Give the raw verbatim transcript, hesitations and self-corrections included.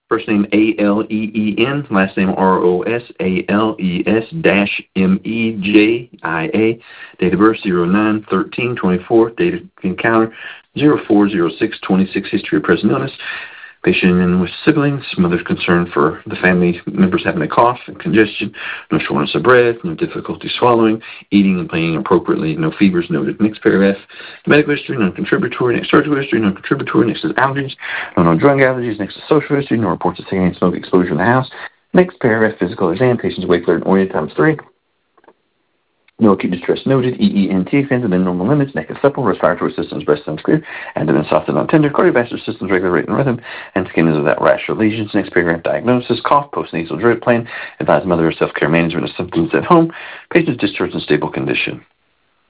First name A L E E N, last name R O S A L E S dash M E J I A. Date of birth zero nine thirteen twenty-four. Date of encounter zero four zero six twenty-six. History of present illness. Patient in with siblings. Mother's concern for the family members having a cough and congestion. No shortness of breath. No difficulty swallowing. Eating and playing appropriately. No fevers noted. Next paragraph. Medical history. Non-contributory. Next surgical history. Non-contributory. Next is allergies. No no drug allergies. Next is social history. No reports of secondhand smoke exposure in the house. Next paragraph. Physical exam. Patient's awake, alert, and oriented times three. No acute distress noted. E E N T exams within normal limits. Neck is supple. Respiratory system is breast sounds clear. Abdomen soft and not tender. Cardiovascular system is regular rate and rhythm. And skin is without rash or lesions. Next paragraph. Diagnosis. Cough. Postnasal drip plan. Advise mother of self-care management of symptoms at home. Patient is discharged in stable condition.